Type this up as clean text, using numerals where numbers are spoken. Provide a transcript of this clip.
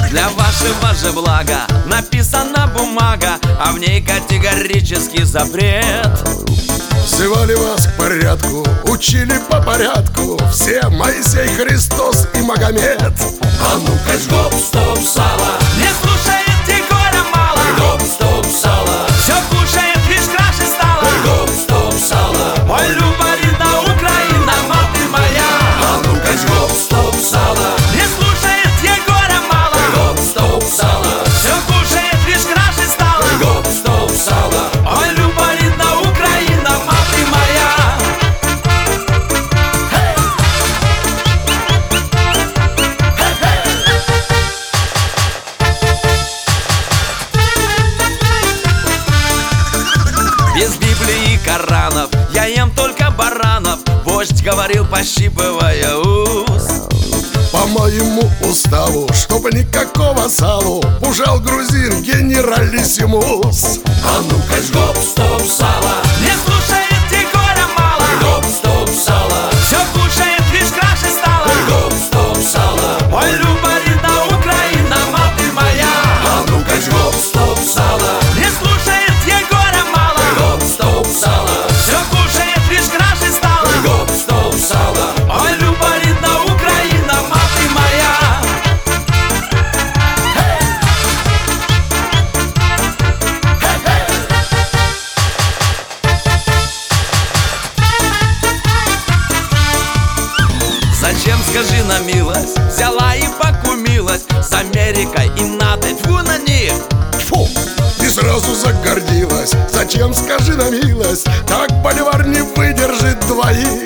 Для вашего же блага написана бумага, а в ней категорический запрет. Взывали вас к порядку, учили по порядку все Моисей, Христос и Магомед. А ну-ка, гоп, стоп, сало. Не слушает Егора мало. Гоп, стоп, сало. Все кушает, лишь краше стало. Гоп, стоп, сало. Ой, Люба, рідна Україна, мати моя. А ну-ка, гоп, стоп, сало. Не слушает Егора мало. Гоп, стоп, сало. Все кушает, лишь краше стало. Гоп, стоп, сало. Ой, Люба, рідна Україна, мати моя. Без Библии и Коранов я ем только баранов. Вождь говорил, пощипывая ус. По моему уставу, чтобы никакого салу, пужал грузин генералиссимус. А ну-ка, гоп, стоп, сало. Не слушает Егора мало. Гоп, стоп, сало. Все кушает, лишь краше стало. Гоп, стоп, сало. Ой, Люба, рідна Україна, мати моя. А ну-ка, гоп, стоп, сало. Не слушает Егора мало. Гоп, стоп, сало. Все кушает, лишь краше стало. Гоп, стоп, сало. Ой, Люба, рідна Україна, мати моя. Зачем, скажи на милость, взяла и покумилась с Америкой и НАТО, тьфу на них. Фу, и сразу загордилась. Зачем, скажи на милость, так боливар не выдержит двоих.